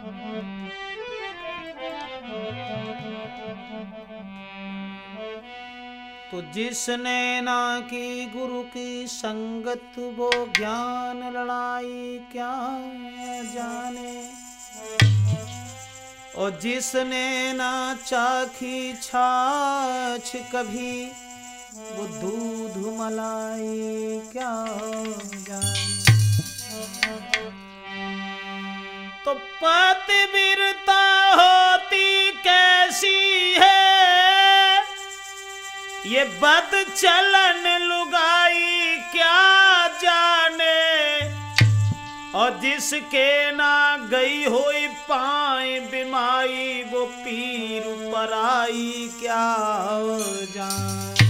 तो जिसने ना की गुरु की संगत वो ज्ञान लड़ाई क्या जाने। और जिसने ना चाखी छाछ कभी वो दूध मलाई क्या जाने। तो पतिव्रता होती कैसी है ये बद चलन लुगाई क्या जाने। और जिसके ना गई होई पाए बिमाई वो पीर पराई क्या जाने।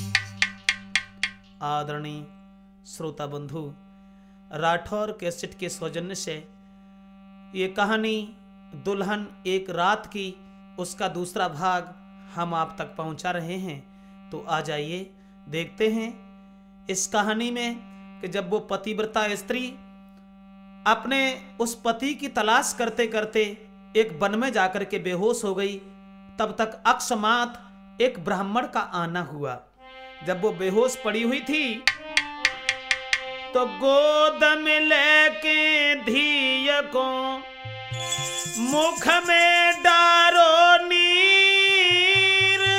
आदरणीय श्रोता बंधु, राठौर कैसेट के सौजन्य से ये कहानी दुल्हन एक रात की उसका दूसरा भाग हम आप तक पहुंचा रहे हैं। तो आ जाइए देखते हैं इस कहानी में कि जब वो पतिव्रता स्त्री अपने उस पति की तलाश करते करते एक वन में जाकर के बेहोश हो गई, तब तक अकस्मात एक ब्राह्मण का आना हुआ। जब वो बेहोश पड़ी हुई थी तो गोद में लेके धीय को मुख में डारो नीर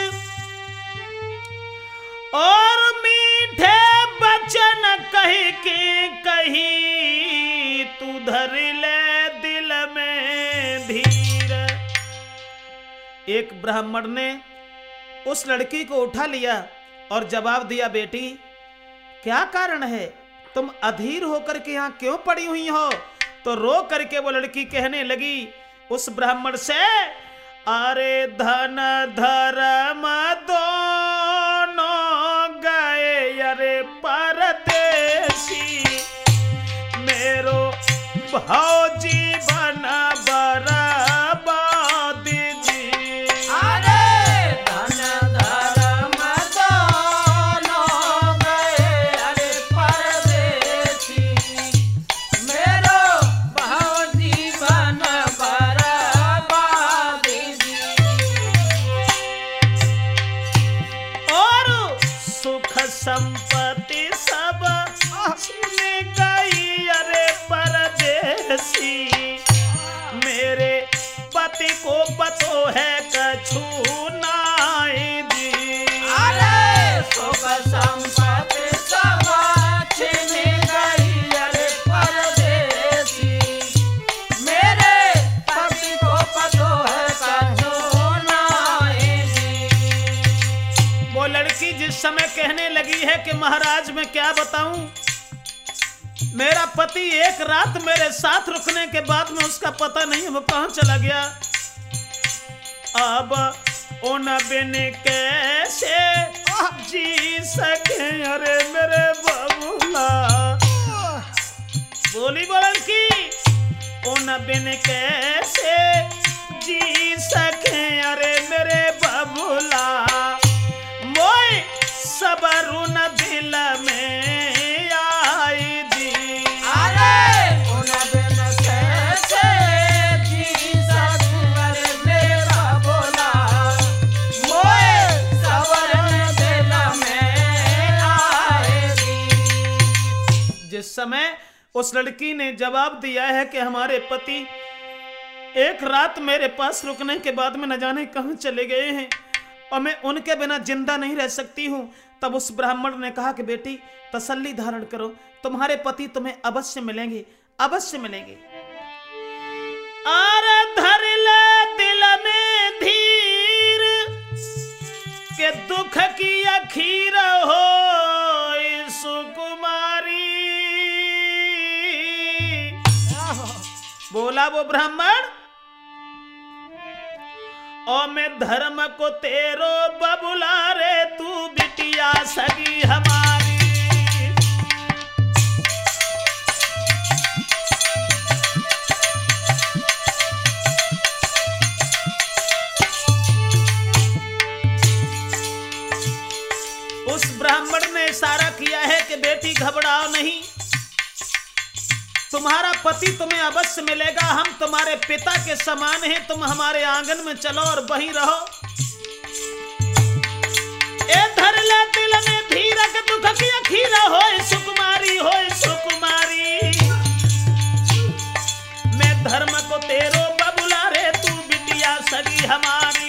और मीठे बचन कही के कही तू धर ले दिल में धीर। एक ब्राह्मण ने उस लड़की को उठा लिया और जवाब दिया, बेटी क्या कारण है, तुम अधीर होकर के यहाँ क्यों पड़ी हुई हो। तो रो करके वो लड़की कहने लगी उस ब्राह्मण से, अरे धन धर्म दोनों गए अरे परदेसी, मेरो भौजी बन बर्बाद जी। अरे धन धर्म दोनों गए अरे परदेसी, मेरो भौजी बन बर्बाद जी। और सुख संपत्ति सब छिन गई अरे परदेसी, मेरे पति को पतो है कछु नाई दी। अरे सुख संपत्ति सब छिन गई अरे परदेसी, मेरे पति को पतो है कछु नाई दी। वो लड़की जिस समय कहने लगी है कि महाराज मैं क्या बताऊं, मेरा पति एक रात मेरे साथ रुकने के बाद में उसका पता नहीं वो कहां चला गया। अब उन बिन कैसे जी सके अरे मेरे बबुला। बोली बोलन की उन बिन कैसे जी सके अरे मेरे बबुला, मोय सबरू न दिल में आई दी। अरे उन बिन कैसे जी सकूं अरे मेरा बोला, मोए सबर दिल में आएगी। जिस समय उस लड़की ने जवाब दिया है कि हमारे पति एक रात मेरे पास रुकने के बाद में न जाने कहां चले गए हैं और मैं उनके बिना जिंदा नहीं रह सकती हूं, तब उस ब्राह्मण ने कहा कि बेटी तसल्ली धारण करो, तुम्हारे पति तुम्हें अवश्य मिलेंगे, अवश्य मिलेंगे। आर धर ले दिल में धीर के दुख की अखीर हो सुकुमारी। बोला वो ब्राह्मण, ओ मैं धर्म को तेरो बबुला रे, तू बिटिया सगी हमारी। उस ब्राह्मण ने इशारा किया है कि बेटी घबराओ नहीं, तुम्हारा पति तुम्हें अवश्य मिलेगा, हम तुम्हारे पिता के समान हैं, तुम हमारे आंगन में चलो और वहीं रहो। ए धर ले दिल में धीरक दुख की अखीरा होए सुकुमारी, होए सुकुमारी। मैं धर्म को तेरो बबुला रे, तू बिटिया सगी हमारी।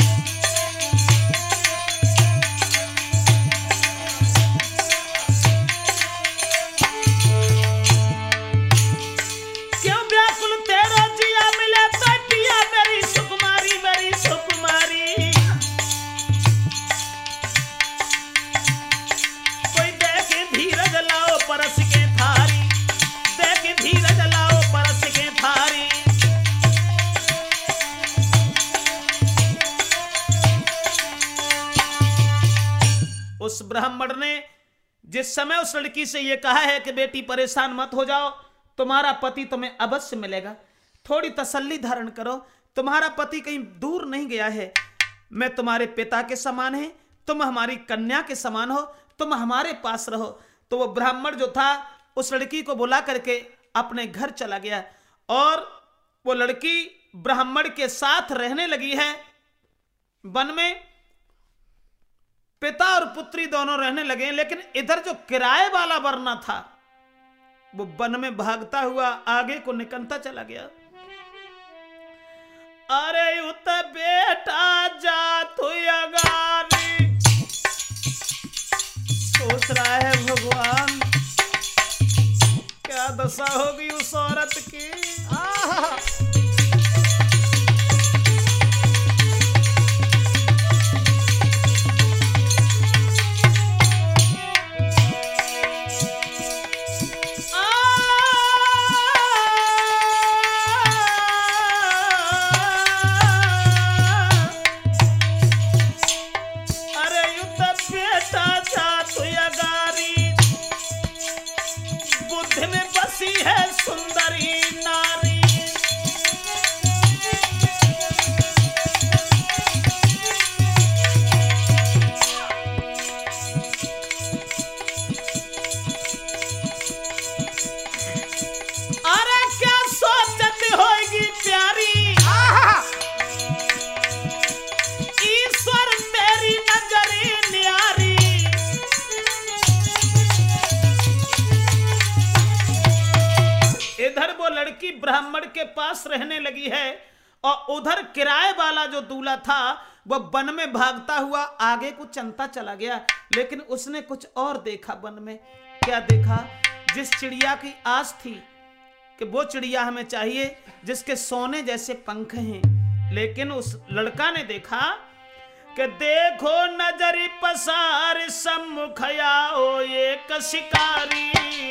उस ब्राह्मण ने जिस समय उस लड़की से यह कहा है कि बेटी परेशान मत हो जाओ, तुम्हारा पति तुम्हें अवश्य मिलेगा, थोड़ी तसल्ली धारण करो, तुम्हारा पति कहीं दूर नहीं गया है, मैं तुम्हारे पिता के समान है, तुम हमारी कन्या के समान हो, तुम हमारे पास रहो। तो वो ब्राह्मण जो था उस लड़की को बुला करके अपने घर चला गया और वो लड़की ब्राह्मण के साथ रहने लगी है। वन में पिता और पुत्री दोनों रहने लगे, लेकिन इधर जो किराए वाला वरना था वो वन में भागता हुआ आगे को निकलता चला गया। अरे उत बेटा जा तू अगारी, सोच रहा है भगवान क्या दशा होगी उस औरत की। ब्राह्मण के पास रहने लगी है और उधर किराए वाला जो दूल्हा था वह वन में भागता हुआ आगे को चलता चला गया। लेकिन उसने कुछ और देखा वन में। क्या देखा? जिस चिड़िया की आस थी कि वो चिड़िया हमें चाहिए जिसके सोने जैसे पंख हैं, लेकिन उस लड़का ने देखा कि देखो नजरी पसार सम्मुख आओ एक शिकारी।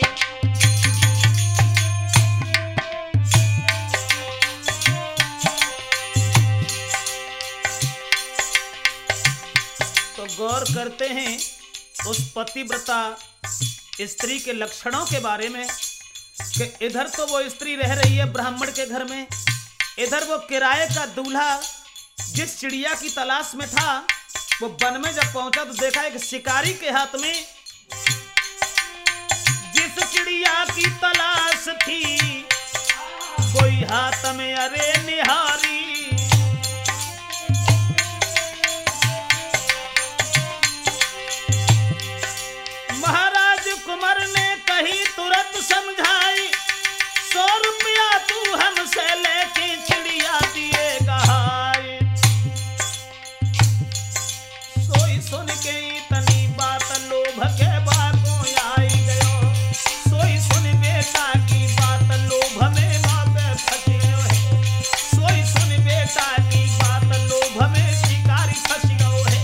तो गौर करते हैं उस पतिव्रता स्त्री के लक्षणों के बारे में कि इधर तो वो स्त्री रह रही है ब्राह्मण के घर में, इधर वो किराए का दूल्हा जिस चिड़िया की तलाश में था वो वन में जब पहुंचा तो देखा एक शिकारी के हाथ में जिस चिड़िया की तलाश थी कोई हाथ में अरे निहारी। महाराज कुंवर ने कही तुरंत समझाई 100 रुपया तू हमसे लेके चिड़िया दिएगा। सोई सुन के इतनी बात लोभ के बातों आई गयो, सोई सुन बेटा की बात लोभ में बात फंस गयो है, सोई सुन बेटा की बात लोभ में शिकारी फंस गयो है।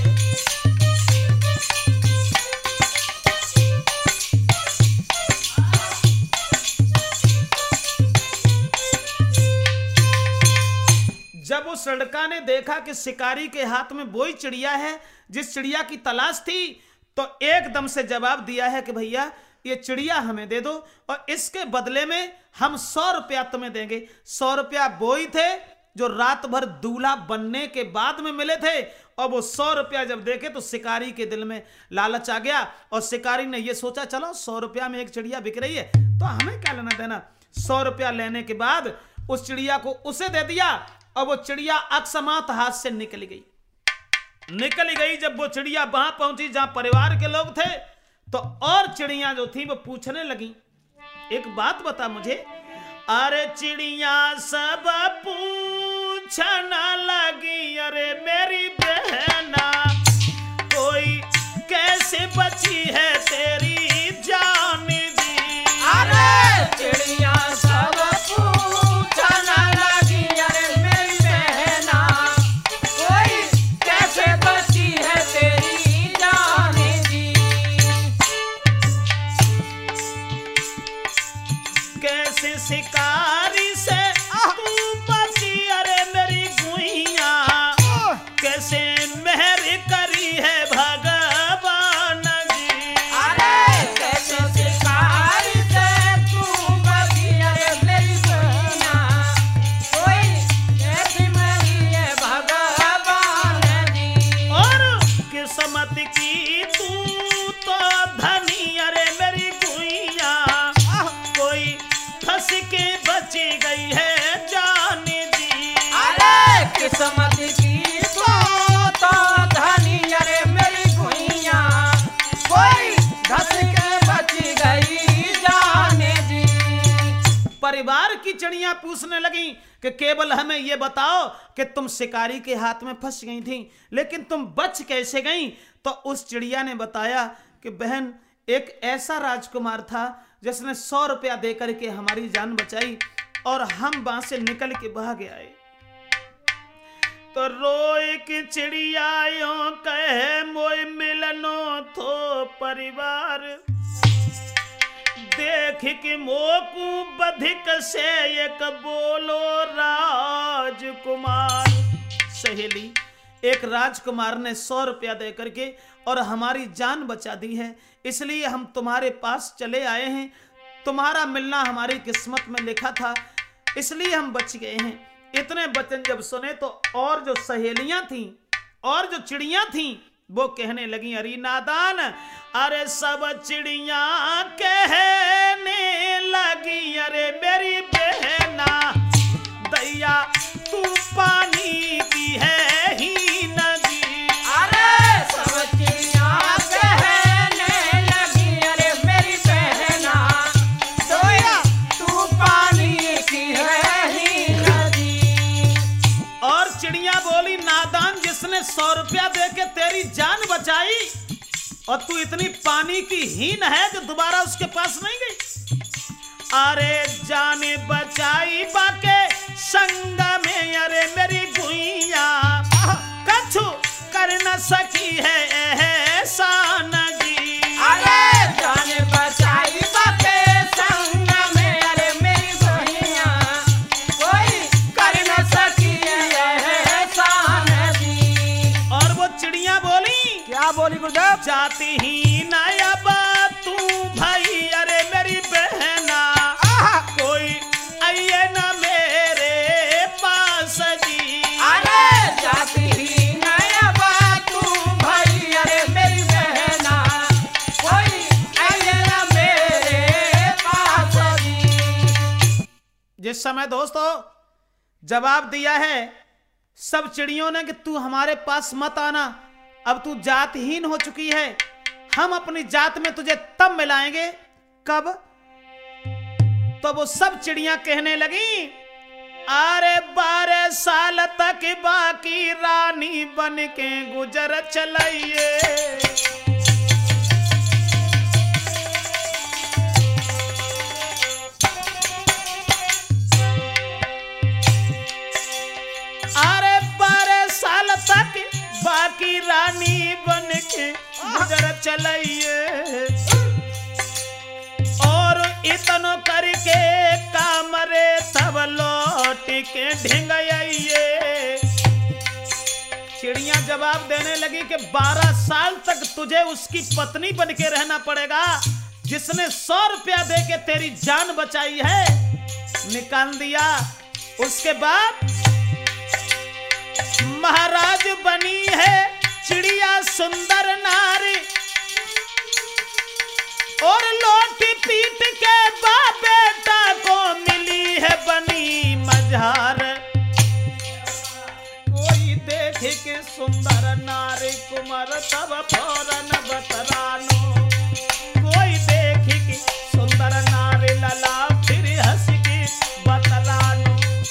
जब उस लड़का ने देखा कि शिकारी के हाथ में वही चिड़िया है जिस चिड़िया की तलाश थी तो एकदम से जवाब दिया है कि भैया ये चिड़िया हमें दे दो और इसके बदले में हम 100 रुपया तुम्हें देंगे। 100 रुपया वही थे जो रात भर दूल्हा बनने के बाद में मिले थे और वो 100 रुपया जब देखे तो शिकारी के दिल में लालच आ गया और शिकारी ने ये सोचा चलो 100 रुपया में एक चिड़िया बिक रही है तो हमें क्या लेना देना, 100 रुपया लेने के बाद उस चिड़िया को उसे दे दिया और वो चिड़िया अकस्मात हाथ से निकल गई। जब वो चिड़िया वहां पहुंची जहां परिवार के लोग थे, तो और चिड़िया जो थी वो पूछने लगी, एक बात बता मुझे। अरे चिड़िया सब पूछना लगी, अरे मेरी बहना कोई कैसे बची है तेरी जान जी। अरे चिड़िया सब पूछना लगी, अरे मेरी बहना कोई कैसे बची है तेरी जान जी। कैसे शिकारी से तू बची, अरे मेरी गुइया कैसे मेहर करी है भगवान जी। अरे कैसे शिकारी से तू बची, अरे मेरी बहना कोई कैसी मरी है भगवान जी। और किस्मत की तू तो धनी, अरे मेरी गुइया कोई फंस के बची गई है जान जी। अरे किस्मत की तो धनी, अरे मेरी गुइया कोई धस के बची गई जान जी। परिवार की चिड़िया पूछने लगी कि केवल हमें यह बताओ कि तुम शिकारी के हाथ में फंस गई थी, लेकिन तुम बच कैसे गई। तो उस चिड़िया ने बताया कि बहन, एक ऐसा राजकुमार था जिसने 100 रुपया देकर के हमारी जान बचाई और हम वहां से निकल के भाग आए। तो रोए की चिड़िया यों कहे, मोय मिलनो थो परिवार देख के मोकू बधिक से एक बोलो राजकुमार। सहेली, एक राजकुमार ने 100 रुपया दे करके और हमारी जान बचा दी है, इसलिए हम तुम्हारे पास चले आए हैं। तुम्हारा मिलना हमारी किस्मत में लिखा था, इसलिए हम बच गए हैं। इतने वचन जब सुने तो और जो सहेलियां थीं और जो चिड़ियां थीं वो कहने लगी, अरे नादान, अरे सब चिड़िया कहने लगी, अरे मेरी बहना दैया तू पानी की है ही नदी। अरे सब चिड़िया कहने लगी, अरे मेरी बहना दैया तू पानी की है ही नदी। और चिड़िया बोली, नादान, जिसने 100 रुपया दे के तेरी जान बचाई और तू इतनी पानी की हीन है जो दोबारा उसके पास नहीं गई। अरे जान बचाई बाके संग में, अरे मेरी गुइया कछु कर न सकी है एहसान जी। अरे जान बचाई बाके संग में, अरे मेरी गुइया कोई कर न सकी है एहसान जी। और वो चिड़िया बोली, क्या बोली गुरुदेव? जाती ही नायाब तू भाई, अरे मेरी बहना कोई आइए ना मेरे पास जी। अरे जाती ही नायाब तू भाई, अरे मेरी बहना कोई आइए ना मेरे पास जी। जिस समय दोस्तों जवाब दिया है सब चिड़ियों ने कि तू हमारे पास मत आना, अब तू जातहीन हो चुकी है, हम अपनी जात में तुझे तब मिलाएंगे कब। तो वो सब चिड़ियां कहने लगी, अरे 12 साल तक बाकी रानी बन के गुजर चलाइए। अरे 12 साल तक बाकी रानी बन के गुजर चलाइए, और इतनो करके कामरे तब लौट के ढिंगाइए। चिड़िया जवाब देने लगी कि 12 साल तक तुझे उसकी पत्नी बन के रहना पड़ेगा जिसने 100 रुपया दे के तेरी जान बचाई है। निकाल दिया। उसके बाद महाराज बनी है चिड़िया सुंदर नारी, और लौट पीट के बाप बेटा को सुंदर नारी कुमार तब फौरन बतरानो। कोई देखी कि सुंदर नारी लला फिर हंस के बतलानो।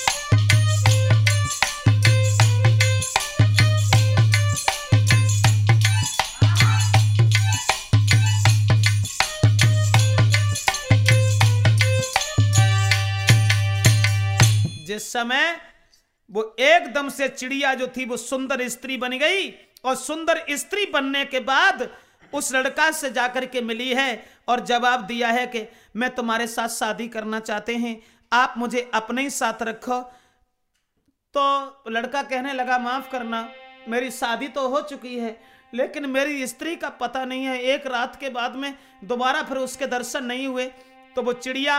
जिस समय वो एकदम से चिड़िया जो थी वो सुंदर स्त्री बन गई, और सुंदर स्त्री बनने के बाद उस लड़का से जाकर के मिली है और जवाब दिया है कि मैं तुम्हारे साथ शादी करना चाहते हैं, आप मुझे अपने ही साथ रखो। तो लड़का कहने लगा माफ करना, मेरी शादी तो हो चुकी है लेकिन मेरी स्त्री का पता नहीं है। एक रात के बाद में दोबारा फिर उसके दर्शन नहीं हुए। तो वो चिड़िया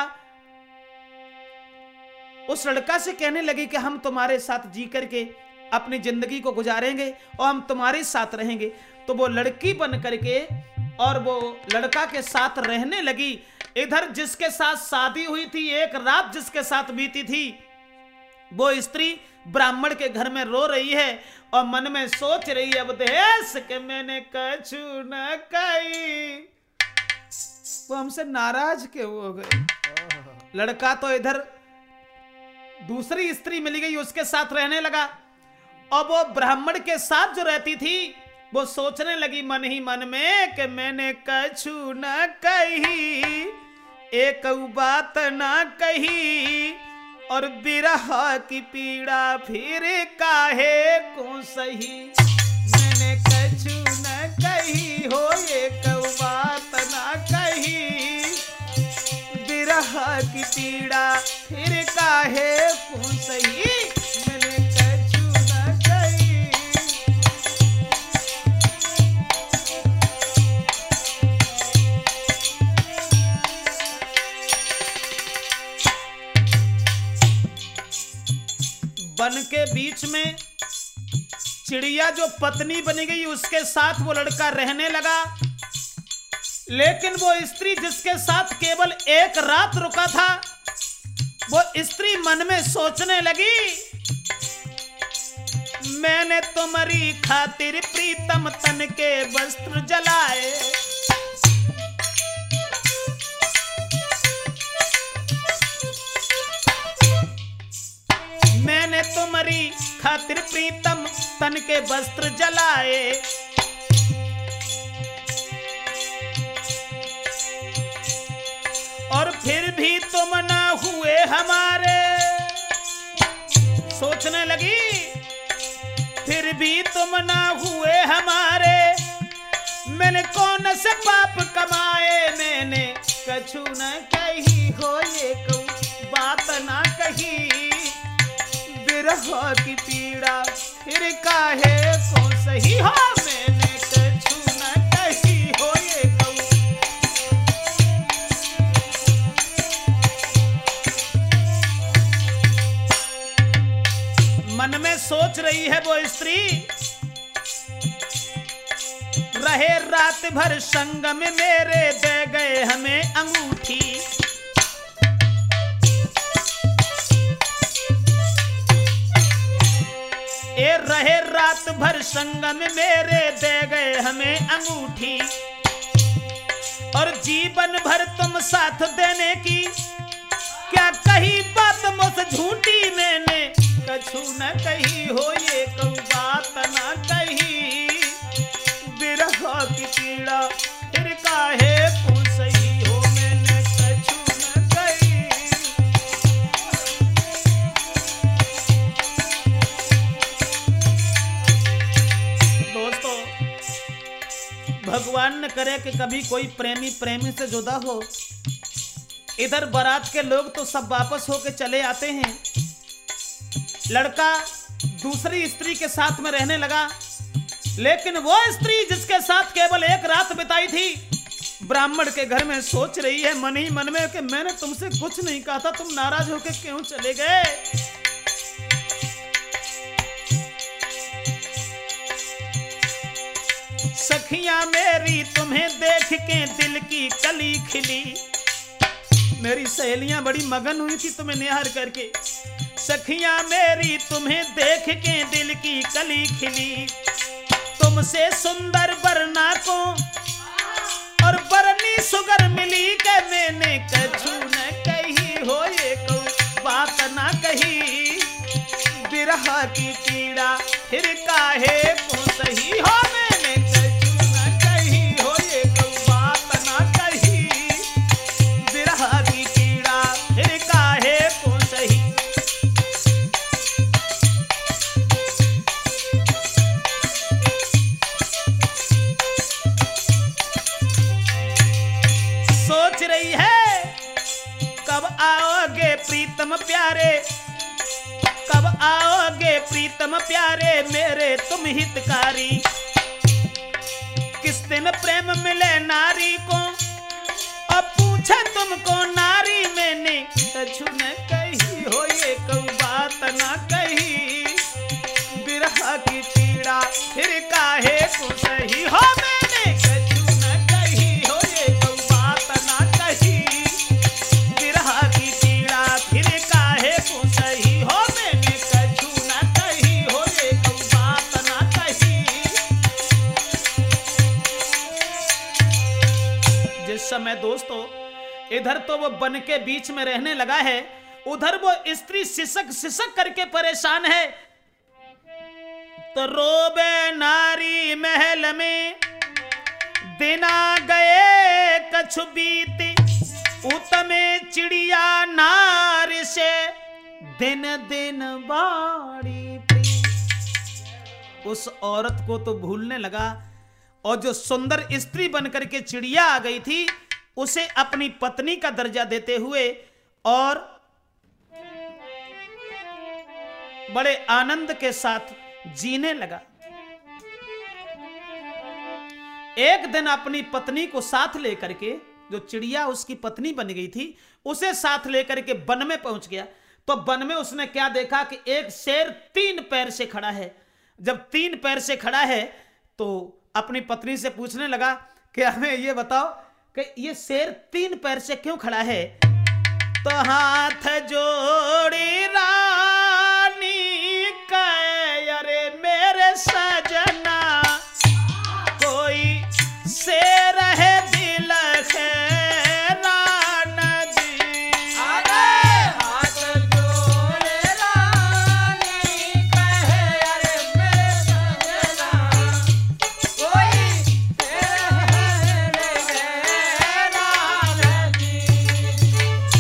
उस लड़का से कहने लगी कि हम तुम्हारे साथ जी करके अपनी जिंदगी को गुजारेंगे और हम तुम्हारे साथ रहेंगे। तो वो लड़की बन करके और वो लड़का के साथ रहने लगी। इधर जिसके साथ शादी हुई थी, एक रात जिसके साथ बीती थी, वो स्त्री ब्राह्मण के घर में रो रही है और मन में सोच रही है, अब देश के मैंने कछु न कही, वो हमसे नाराज क्यों हो गए। लड़का तो इधर दूसरी स्त्री मिल गई, उसके साथ रहने लगा। और वो ब्राह्मण के साथ जो रहती थी वो सोचने लगी मन ही मन में कि मैंने कछु न कही, एक बात न कही, और बिरह की पीड़ा फिर काहे को सही। मैंने कछु न कही हो, एक बात न कही, बिरह की पीड़ा फिर काहे को सही। मैंने कछु न कही। वन के बीच में चिड़िया जो पत्नी बन गई उसके साथ वो लड़का रहने लगा। लेकिन वो स्त्री जिसके साथ केवल एक रात रुका था, वो स्त्री मन में सोचने लगी, मैंने तुम्हारी खातिर प्रीतम तन के वस्त्र जलाए, मैंने तुम्हारी खातिर प्रीतम तन के वस्त्र जलाए, और फिर भी तुम ना हुए हमारे। सोचने लगी, फिर भी तुम ना हुए हमारे, मैंने कौन से पाप कमाए, मैंने कछु न कही हो, ये बात ना कही, बिरह की पीड़ा फिर काहे को सही हो, मैंने कछु न कही हो, ये मन में सोच रही है वो स्त्री। रहे रात भर संग में मेरे, दे गए हमें अंगूठी, ए रहे रात भर संग में मेरे, दे गए हमें अंगूठी, और जीवन भर तुम साथ देने की क्या कही बात मुझसे झूठी, मैंने कछु न कही हो, ये बात न कही, बिरह की पीड़ा फिर काहे को सही हो, मैंने कछु न कही। दोस्तों, भगवान न करे कि कभी कोई प्रेमी प्रेमी से जुदा हो। इधर बारात के लोग तो सब वापस होके चले आते हैं, लड़का दूसरी स्त्री के साथ में रहने लगा। लेकिन वो स्त्री जिसके साथ केवल एक रात बिताई थी, ब्राह्मण के घर में सोच रही है मन ही मन में कि मैंने तुमसे कुछ नहीं कहा था, तुम नाराज होके क्यों चले गए। सखियां मेरी तुम्हें देख के दिल की कली खिली, मेरी सहेलियां बड़ी मगन हुई थी तुम्हें निहार करके। सखियां मेरी तुम्हें देख के दिल की कली खिली, तुमसे सुंदर वरना को और बरनी सुगर मिली के मैंने कछु न कही हो ये को बात ना कही बिरहा की पीड़ा फिर काहे सही हो मैंने कछु न कही हो ये को बात ना कही बिरहा की पीड़ा फिर काहे सही। सोच रही है कब आओगे प्रीतम प्यारे, कब आओगे प्रीतम प्यारे मेरे तुम हितकारी। किस दिन प्रेम मिले नारी को और पूछे तुमको नारी मैंने कछु न कही हो ये कोई बात ना कही बिरहा की पीड़ा फिर काहे को सही हो मैंने कछु न कही हो ये कोई बात ना कही बिरहा की पीड़ा फिर काहे को सही हो मैंने कछु न कही हो ये कोई बात ना कही। जिस समय दोस्तों इधर तो वो बन के बीच में रहने लगा है, उधर वो स्त्री सिसक सिसक करके परेशान है। तो रोबे नारी महल में दिना गए कछु बीती उतमे चिड़िया नारी से दिन दिन बाड़ी प्रीत। उस औरत को तो भूलने लगा और जो सुंदर स्त्री बनकर के चिड़िया आ गई थी उसे अपनी पत्नी का दर्जा देते हुए और बड़े आनंद के साथ जीने लगा। एक दिन अपनी पत्नी को साथ लेकर के, जो चिड़िया उसकी पत्नी बन गई थी, उसे साथ लेकर के वन में पहुंच गया। तो वन में उसने क्या देखा कि एक शेर 3 पैर से खड़ा है। जब 3 पैर से खड़ा है तो अपनी पत्नी से पूछने लगा कि हमें ये बताओ कि ये शेर 3 पैर से क्यों खड़ा है। तो हाथ जोड़ी रानी कहे अरे मेरे सजना कोई शेर है दिल खैरान जी। अरे हाथ जोड़े रानी कहे अरे मेरे सजना कोई शेर है खैरान जी।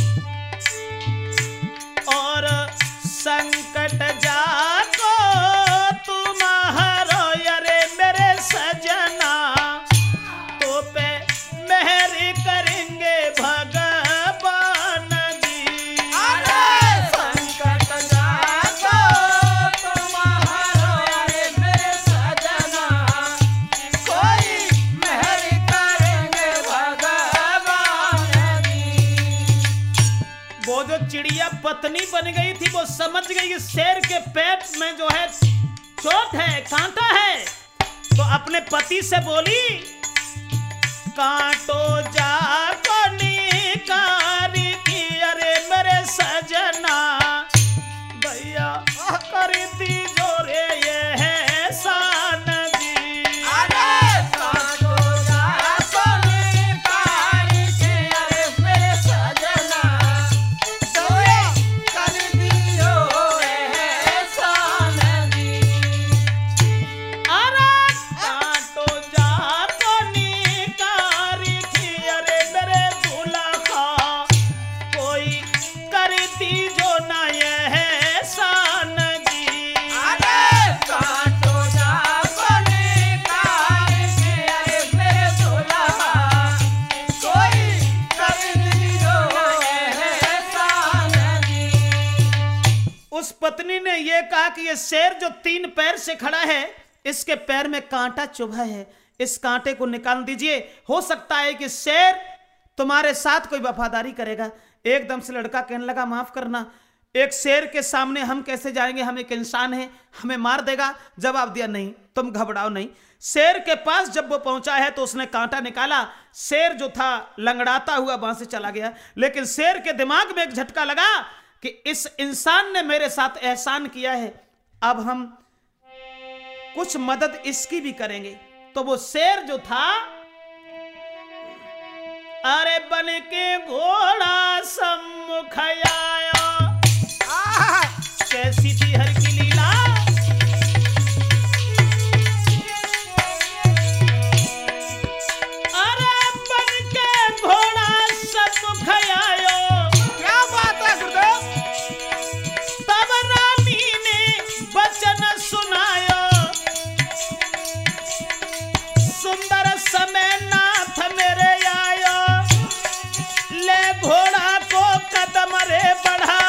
और संकट जाको तुम्हारो अरे मेरे सजना तो पे मेहर करेंगे भगवान जी। अरे संकट जाको तुम्हारो अरे मेरे सजना कोई मेहर करेंगे भगवान जी। वो जो चिड़िया पत्नी बन गई थी वो समझ गई कि शेर के पेट में जो है चोट है, कांटा है। तो अपने पति से बोली कांटो जाको निकारी की अरे मेरे सजना भैया करती जो रे ये है शान जी। अरे काटो जाको निकारी के अरे मेरे सजना तोए कर दियो एहसान जी। अरे कांटो जाको निकारी की अरे मेरे दुल्हा कोई करती जो ना ये है शान जी। अरे काटो जाको निकारी के अरे मेरे दुल्हा कोई कर दियो एहसान जी। उस पत्नी ने ये कहा कि ये शेर जो 3 पैर से खड़ा है इसके पैर में कांटा चुभा है, इस कांटे को निकाल दीजिए। हो सकता है कि शेर तुम्हारे साथ कोई वफादारी करेगा। एकदम से लड़का कहने लगा माफ करना, एक शेर के सामने हम कैसे जाएंगे, हम एक इंसान हैं, हमें मार देगा। जवाब दिया नहीं, तुम घबराओ नहीं। शेर के पास जब वो पहुंचा है तो उसने कांटा निकाला। शेर जो था लंगड़ाता हुआ वहां से चला गया। लेकिन शेर के दिमाग में एक झटका लगा कि इस इंसान ने मेरे साथ एहसान किया है, अब हम कुछ मदद इसकी भी करेंगे। तो वो शेर जो था, अरे बन के घोड़ा सम्मुख आया। कैसी थी हर की लीला, अरे बन के घोड़ा सम्मुख आयो। क्या बात है गुरुदेव। तब रानी ने वचन सुनायो, सुंदर समय नाथ मेरे आयो, ले घोड़ा को कदम रे बढ़ाओ।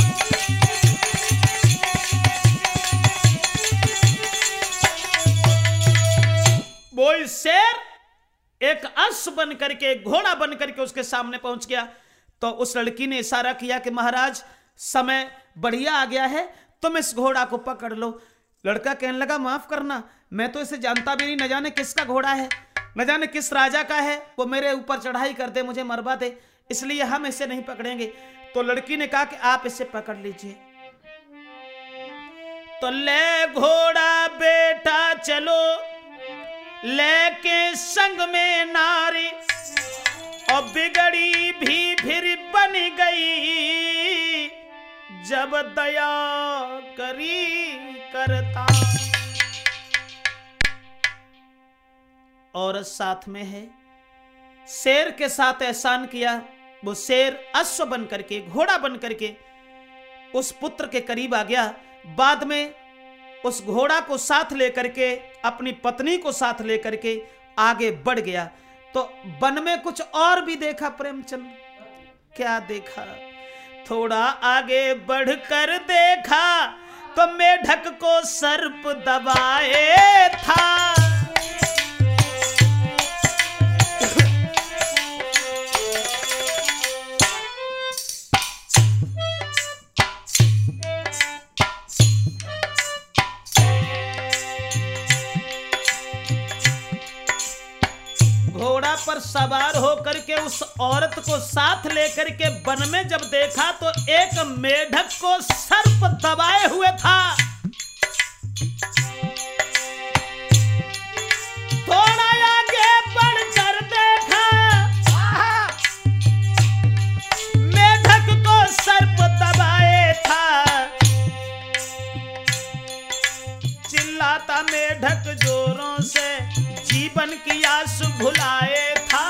वो शेर एक अश्व बन करके, घोड़ा बन करके उसके सामने पहुंच गया। तो उस लड़की ने इशारा किया कि महाराज समय बढ़िया आ गया है, तुम इस घोड़ा को पकड़ लो। लड़का कहने लगा माफ करना, मैं तो इसे जानता भी नहीं, न जाने किसका घोड़ा है, न जाने किस राजा का है, वो मेरे ऊपर चढ़ाई कर दे, मुझे मरवा दे, इसलिए हम इसे नहीं पकड़ेंगे। तो लड़की ने कहा कि आप इसे पकड़ लीजिए। तो ले घोड़ा बेटा चलो, लेके संग में नारी, और बिगड़ी भी फिर बन गई, जब दया करी करता। और साथ में है, शेर के साथ एहसान किया। वो शेर अश्व बन करके, घोड़ा बन करके उस पुत्र के करीब आ गया। बाद में उस घोड़ा को साथ लेकर के, अपनी पत्नी को साथ लेकर के आगे बढ़ गया। तो वन में कुछ और भी देखा प्रेमचंद। क्या देखा? थोड़ा आगे बढ़कर देखा तो मेढक को सर्प दबाए था। घोड़ा पर सवार होकर के उस औरत को साथ लेकर के वन में जब देखा तो एक मेढक को सर्प दबाए हुए था। थोड़ा आगे बढ़कर देखा, मेढक को सर्प दबाए था। चिल्लाता मेढक जोरों से, जीवन की आस भुलाए था।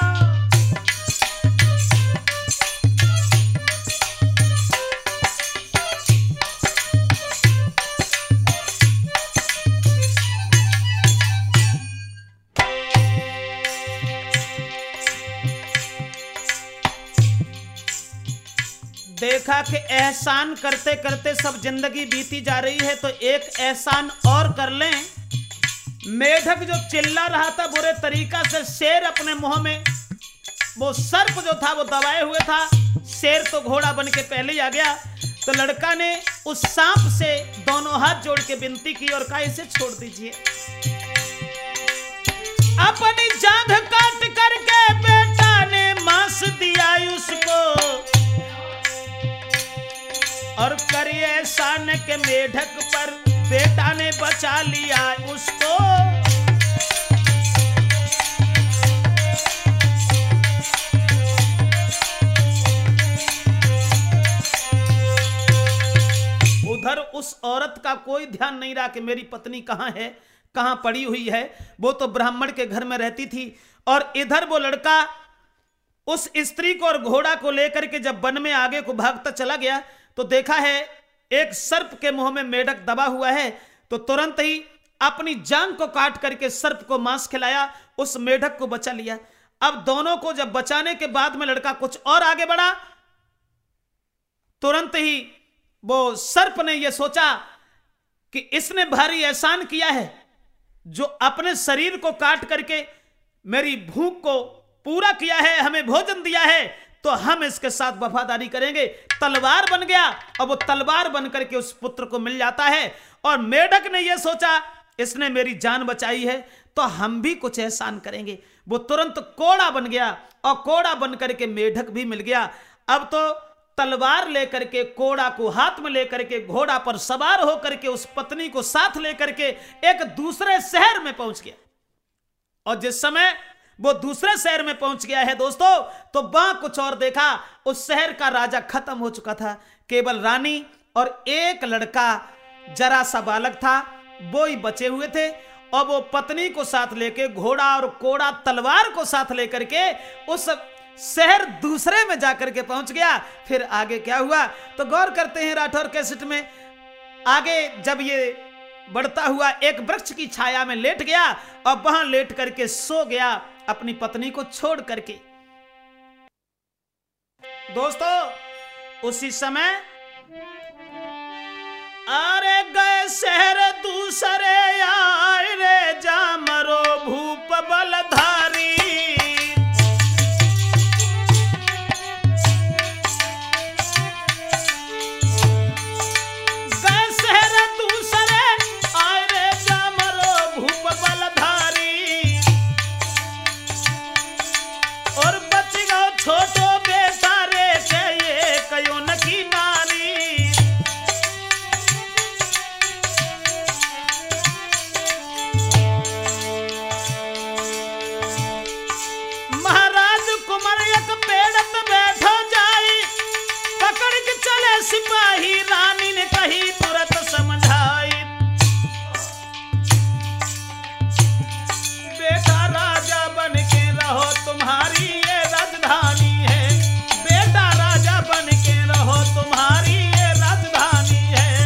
देखा कि एहसान करते करते सब जिंदगी बीती जा रही है, तो एक एहसान और कर लें। मेढक जो चिल्ला रहा था बुरे तरीका से, शेर अपने मुंह में वो सर्प जो था वो दबाए हुए था। शेर तो घोड़ा बन के पहले ही आ गया। तो लड़का ने उस सांप से दोनों हाथ जोड़ के विनती की और कहा इसे छोड़ दीजिए। अपनी जांघ काट करके बेटा ने मांस दिया उसको, और करिए एहसान के मेढक पर बेटा ने बचा लिया उसको। उधर उस औरत का कोई ध्यान नहीं रहा कि मेरी पत्नी कहां है, कहां पड़ी हुई है। वो तो ब्राह्मण के घर में रहती थी। और इधर वो लड़का उस स्त्री को और घोड़ा को लेकर के जब वन में आगे को भागता चला गया तो देखा है एक सर्प के मुंह में मेढक दबा हुआ है। तो तुरंत ही अपनी जान को काट करके सर्प को मांस खिलाया, उस मेढक को बचा लिया। अब दोनों को जब बचाने के बाद में लड़का कुछ और आगे बढ़ा, तुरंत ही वो सर्प ने यह सोचा कि इसने भारी एहसान किया है, जो अपने शरीर को काट करके मेरी भूख को पूरा किया है, हमें भोजन दिया है, तो हम इसके साथ वफादारी करेंगे। तलवार बन गया और वो तलवार बन करके उस पुत्र को मिल जाता है। और मेढक ने यह सोचा इसने मेरी जान बचाई है तो हम भी कुछ एहसान करेंगे। वो तुरंत कोड़ा बन गया और कोड़ा बन करके मेढक भी मिल गया। अब तो तलवार लेकर के, कोड़ा को हाथ में लेकर के, घोड़ा पर सवार होकर के उस पत्नी को साथ लेकर के एक दूसरे शहर में पहुंच गया। और जिस समय वो दूसरे शहर में पहुंच गया है दोस्तों, तो वहां कुछ और देखा। उस शहर का राजा खत्म हो चुका था, केवल रानी और एक लड़का जरा सा बालक था, वो ही बचे हुए थे। और वो पत्नी को साथ लेके, घोड़ा और कोड़ा तलवार को साथ लेकर के उस शहर दूसरे में जाकर के पहुंच गया। फिर आगे क्या हुआ तो गौर करते हैं राठौर कैसेट में। आगे जब ये बढ़ता हुआ एक वृक्ष की छाया में लेट गया और वहां लेट करके सो गया अपनी पत्नी को छोड़ करके। दोस्तों उसी समय अरे गए शहर दूसरे आए रे जामरो भूप बलधारी। सिपाही रानी ने कही तुरंत समझाई, बेटा राजा बन के रहो तुम्हारी ये राजधानी है, बेटा राजा बन के रहो तुम्हारी ये राजधानी है।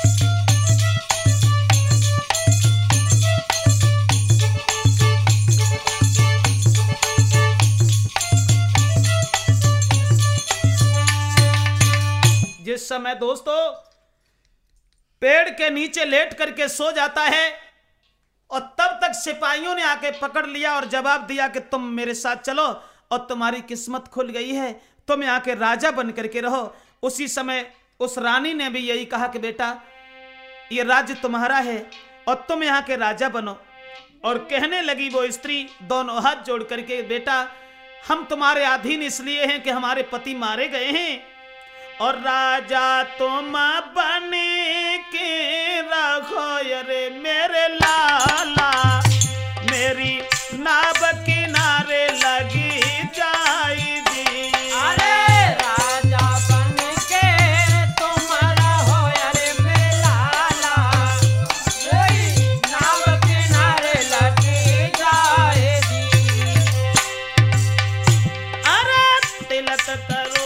जिस समय दोस्तों पेड़ के नीचे लेट करके सो जाता है और तब तक सिपाहियों ने आके पकड़ लिया और जवाब दिया कि तुम मेरे साथ चलो और तुम्हारी किस्मत खुल गई है, तुम यहाँ के राजा बन करके रहो। उसी समय उस रानी ने भी यही कहा कि बेटा ये राज्य तुम्हारा है और तुम यहाँ के राजा बनो। और कहने लगी वो स्त्री दोनों हाथ जोड़ करके, बेटा हम तुम्हारे अधीन इसलिए हैं कि हमारे पति मारे गए हैं और राजा तुम बन के रखो अरे मेरे लाला, मेरी नाव किनारे लगी जाएगी। अरे राजा बन के तुम रहो अरे मेरे लाला, मेरी नाव किनारे लगी जाएगी। अरे तिलक करो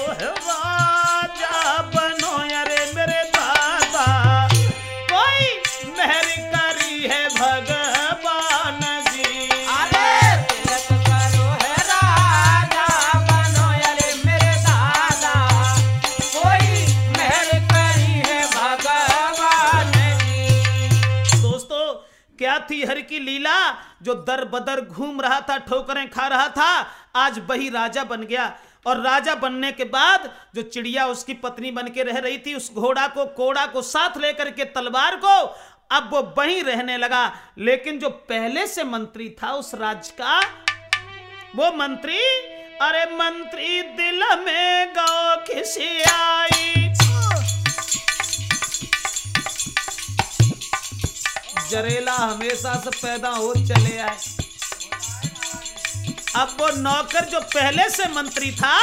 बनो अरे मेरे दादा, कोई मेहर करी है भगवान जी। अरे तिलक करो है राजा बनो अरे मेरे दादा, कोई मेहर करी है भगवान जी। दोस्तों क्या थी हरि की लीला, जो दर बदर घूम रहा था, ठोकरें खा रहा था, आज वही राजा बन गया। और राजा बनने के बाद जो चिड़िया उसकी पत्नी बन के रह रही थी, उस घोड़ा को कोड़ा को साथ लेकर के तलवार को, अब वो वहीं रहने लगा। लेकिन जो पहले से मंत्री था उस राज्य का, वो मंत्री, अरे मंत्री दिल में गौ खिसियाई, जरेला हमेशा से पैदा हो चले आए। अब वो नौकर जो पहले से मंत्री था,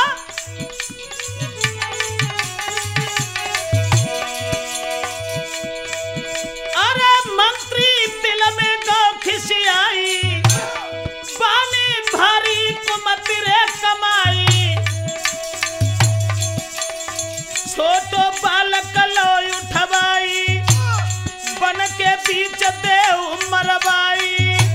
अरे मंत्री दिल में गौ खिसियाई, पानी भारी कुमत रे कमाई, छोटो बालक लो उठवाई, बन के बीच देव मरवाई।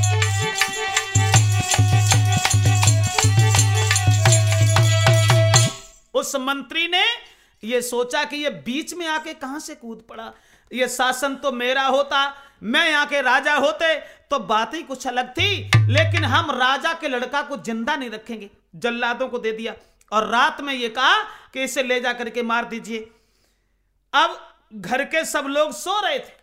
उस मंत्री ने ये सोचा कि ये बीच में आके कहां से कूद पड़ा, ये शासन तो मेरा होता, मैं यहाँ के राजा होते तो बात ही कुछ अलग थी। लेकिन हम राजा के लड़का को जिंदा नहीं रखेंगे, जल्लादों को दे दिया और रात में ये कहा कि इसे ले जा करके मार दीजिए। अब घर के सब लोग सो रहे थे,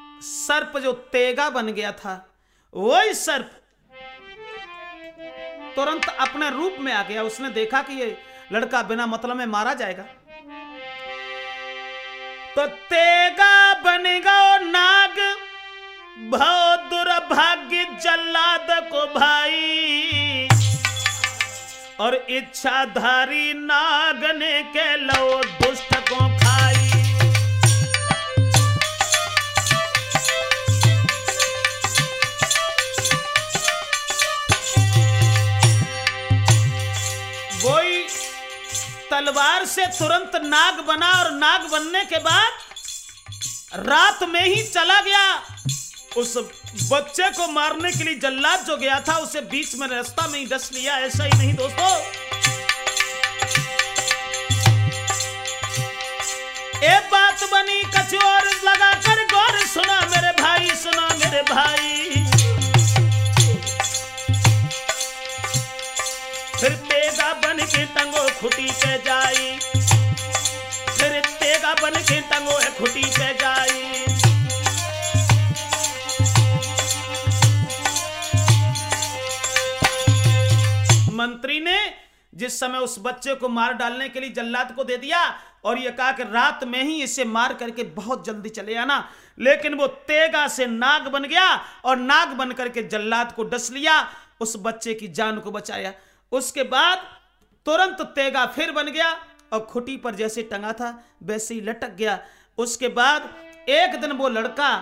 सर्प जो तेगा बन गया था वही सर्प तुरंत अपने रूप में आ गया। उसने देखा कि ये लड़का बिना मतलब में मारा जाएगा, तो तेगा बनेगा नाग, भव दुर्भाग्य जल्लाद को भाई, और इच्छाधारी नाग ने के लो दुष्ट को खाई। वही तलवार से तुरंत नाग बना, और नाग बनने के बाद रात में ही चला गया। उस बच्चे को मारने के लिए जल्लाद जो गया था उसे बीच में रास्ता में ही डस लिया। ऐसा ही नहीं दोस्तों, एक बात बनी कछु और लगा कर गौर, सुना मेरे भाई, सुना मेरे भाई। फिर तेगा बन के टंगो खुटी पे जाई, फिर तेगा बन के टंगो खुटी पे जाई। मंत्री ने जिस समय उस बच्चे को मार डालने के लिए जल्लाद को दे दिया और यह कहा कि रात में ही इसे मार करके बहुत जल्दी चले आना, लेकिन वो तेगा से नाग बन गया और नाग बन करके जल्लाद को डस लिया, उस बच्चे की जान को बचाया। उसके बाद तुरंत तेगा फिर बन गया और खुटी पर जैसे टंगा था वैसे ही लटक गया। उसके बाद एक दिन वो लड़का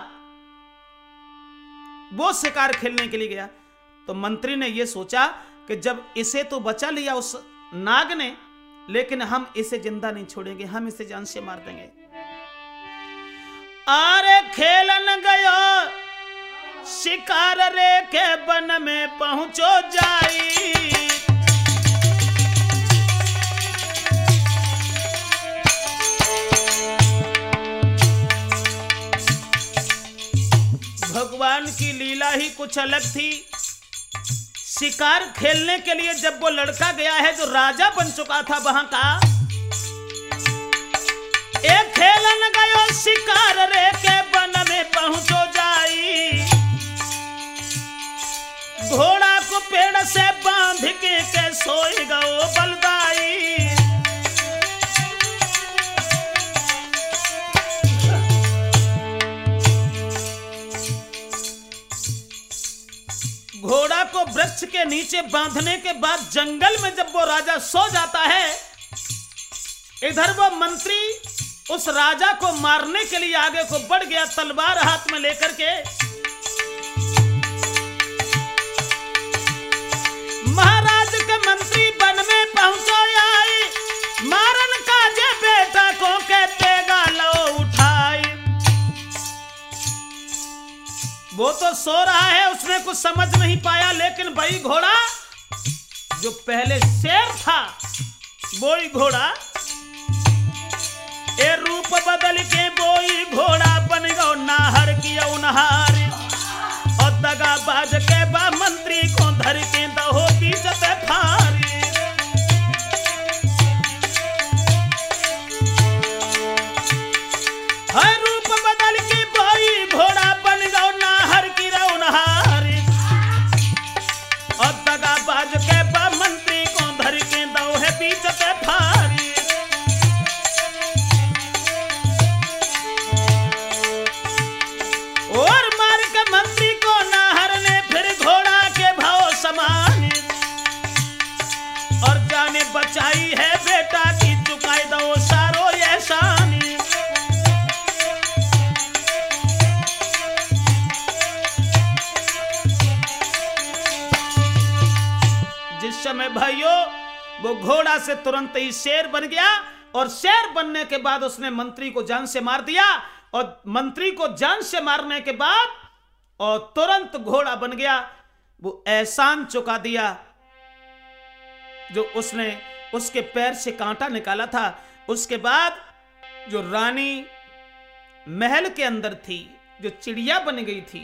वो शिकार खेलने के लिए गया, तो मंत्री ने यह सोचा कि जब इसे तो बचा लिया उस नाग ने, लेकिन हम इसे जिंदा नहीं छोड़ेंगे, हम इसे जान से मार देंगे। आरे खेलन गयो शिकार रे के बन में पहुंचो जाई, भगवान की लीला ही कुछ अलग थी। शिकार खेलने के लिए जब वो लड़का गया है जो राजा बन चुका था वहां का, एक खेलन गयो शिकार रे के बन में पहुंचो जाई, घोड़ा को पेड़ से बांध के सोए गयो बलदाई। घोड़ा को वृक्ष के नीचे बांधने के बाद जंगल में जब वो राजा सो जाता है, इधर वो मंत्री उस राजा को मारने के लिए आगे को बढ़ गया, तलवार हाथ में लेकर के। महाराज के मंत्री वन में पहुंचो आई, मारन का जे बेटा को कहते गालो उठाई। वो तो सो रहा है, उसने कुछ समझ नहीं पाया, लेकिन भाई घोड़ा जो पहले शेर था वही घोड़ा ए रूप बदल के वही घोड़ा बन गो नाहर किया उनहार, और दगा बाज के बा मंत्री को धर के दहो बीच पे फारी। हर रूप बदल के वही घोड़ा बन गो नाहर की रउनहारी, और दगा बाज के बा मंत्री को धर के दो है बीच पे फारी। और मार के मंत्री को नाहर ने फिर घोड़ा के भाव समान, और जाने बचाई है बेटा की चुकाई दो सारो एहसानी। जिस समय भाइयों वो घोड़ा से तुरंत ही शेर बन गया, और शेर बनने के बाद उसने मंत्री को जान से मार दिया, और मंत्री को जान से मारने के बाद और तुरंत घोड़ा बन गया। वो एहसान चुका दिया जो उसने उसके पैर से कांटा निकाला था। उसके बाद जो रानी महल के अंदर थी, जो चिड़िया बन गई थी,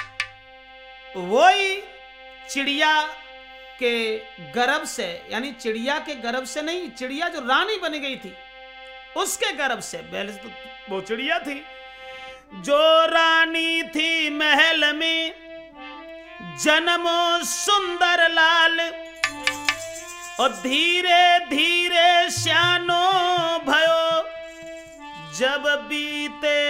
वही चिड़िया के गर्भ से, यानी चिड़िया के गर्भ से नहीं, चिड़िया जो रानी बन गई थी उसके गर्भ से, पहले तो वो चिड़िया थी जो रानी थी महल में, जन्मो सुंदर लाल और धीरे धीरे श्यानो भयो जब बीते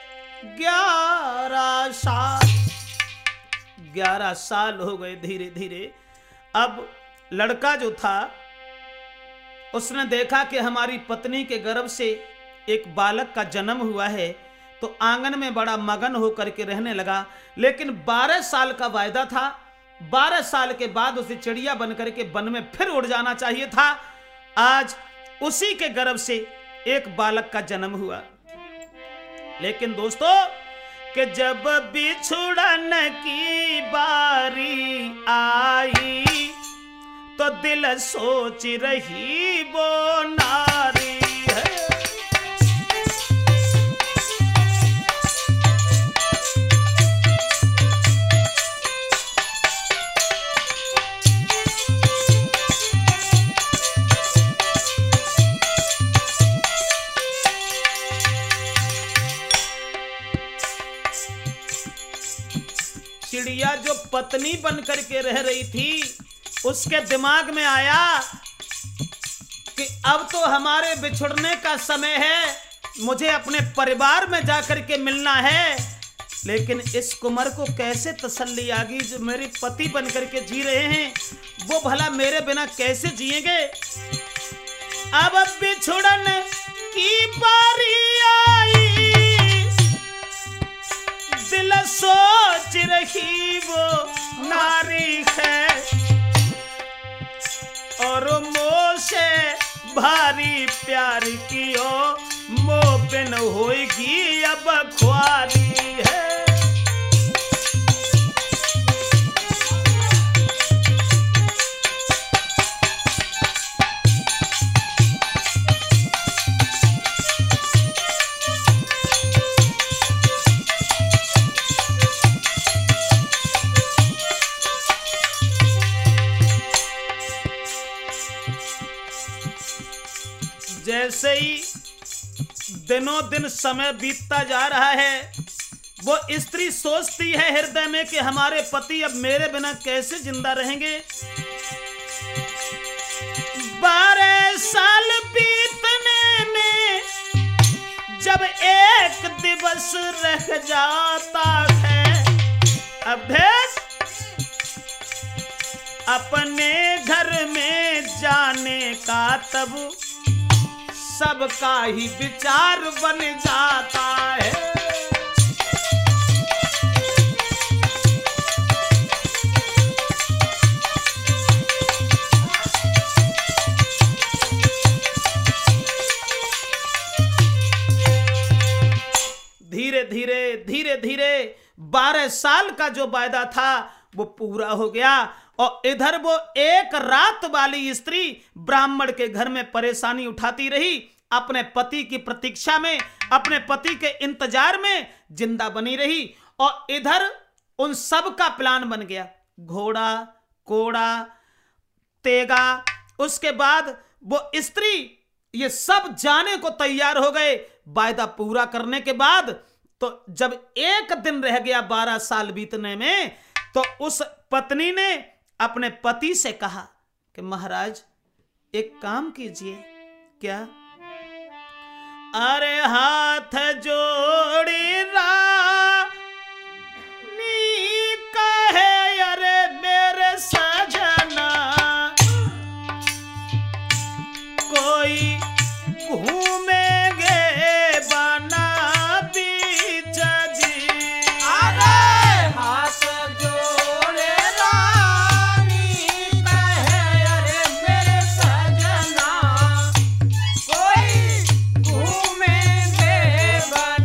11 साल। 11 साल हो गए धीरे धीरे। अब लड़का जो था उसने देखा कि हमारी पत्नी के गर्भ से एक बालक का जन्म हुआ है, तो आंगन में बड़ा मगन होकर के रहने लगा। लेकिन 12 साल का वायदा था, 12 साल के बाद उसे चिड़िया बनकर के वन में फिर उड़ जाना चाहिए था। आज उसी के गर्भ से एक बालक का जन्म हुआ। लेकिन दोस्तों कि जब बिछुड़न की बारी आई तो दिल सोच रही वो नारी है। चिड़िया जो पत्नी बन करके रह रही थी, उसके दिमाग में आया कि अब तो हमारे बिछुड़ने का समय है, मुझे अपने परिवार में जाकर के मिलना है। लेकिन इस कुंवर को कैसे तसल्ली आ गई, जो मेरे पति बन करके जी रहे हैं वो भला मेरे बिना कैसे जिएंगे। अब बिछुड़न की बारी आई, दिल सोच रही वो नारी है, और मोह से भारी प्यार कियो, मोह बिन होएगी अब ख्वारी है। जैसे ही दिनों दिन समय बीतता जा रहा है, वो स्त्री सोचती है हृदय में कि हमारे पति अब मेरे बिना कैसे जिंदा रहेंगे। 12 साल बीतने में जब एक दिवस रह जाता है, अब देख अपने घर में जाने का तब सबका ही विचार बन जाता है। धीरे धीरे 12 साल का जो वायदा था वो पूरा हो गया। और इधर वो एक रात वाली स्त्री ब्राह्मण के घर में परेशानी उठाती रही, अपने पति की प्रतीक्षा में, अपने पति के इंतजार में जिंदा बनी रही। और इधर उन सब का प्लान बन गया, घोड़ा, कोड़ा, तेगा। उसके बाद वो स्त्री ये सब जाने को तैयार हो गए वायदा पूरा करने के बाद। तो जब एक दिन रह गया 12 साल बीतने में, तो उस पत्नी ने अपने पति से कहा कि महाराज एक काम कीजिए। क्या? अरे हाथ जोड़ी रानी कहे अरे मेरे सजना, कोई घूमेंगे बना बीच जी। अरे हाथ जोड़े रानी कहे अरे मेरे सजना, कोई घूमेंगे बना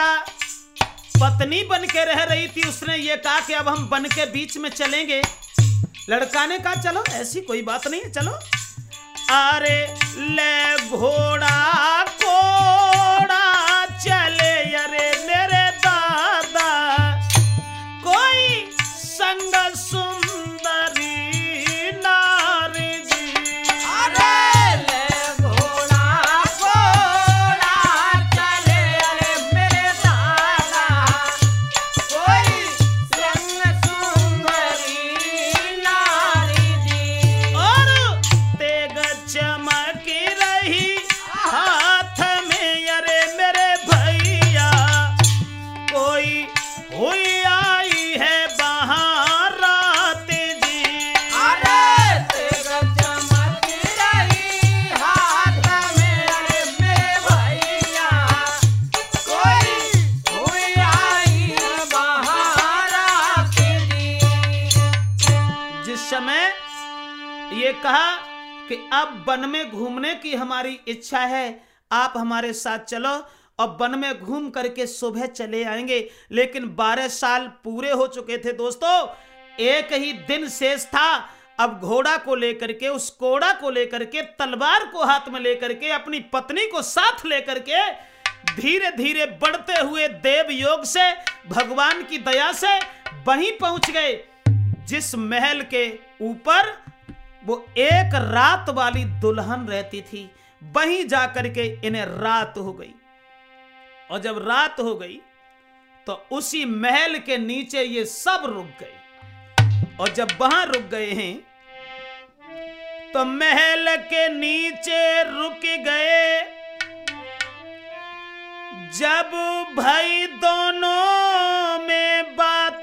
भैया पत्नी बन के रह रही थी, उसने ये कहा कि अब हम बन के बीच में चलेंगे। लड़का ने कहा चलो ऐसी कोई बात नहीं है, चलो। अरे ले घोड़ा घोड़ा चले अरे मेरे दादा, कोई संग सुंदरी नारी जी। अरे ले घोड़ा घोड़ा चले अरे मेरे दादा, कोई संग सुंदरी नारी जी। और तेग चमक रही हाथ में अरे मेरे भैया, कोई हुई आई है बहारात जी। अरे तेग चमक रही हाथ में अरे मेरे भैया, कोई हुई आई है बहारात जी। जिस समय ये कहा कि अब वन में घूमने की हमारी इच्छा है, आप हमारे साथ चलो और वन में घूम करके सुबह चले आएंगे। लेकिन 12 साल पूरे हो चुके थे दोस्तों, एक ही दिन शेष था। अब घोड़ा को लेकर के, उस कोड़ा को लेकर के, तलवार को हाथ में लेकर के, अपनी पत्नी को साथ लेकर के धीरे धीरे बढ़ते हुए देव योग से, भगवान की दया से वहीं पहुंच गए जिस महल के ऊपर वो एक रात वाली दुल्हन रहती थी। वहीं जाकर के इन्हें रात हो गई, और जब रात हो गई तो उसी महल के नीचे ये सब रुक गए। और जब वहां रुक गए हैं तो महल के नीचे रुक गए। जब भाई दोनों में बात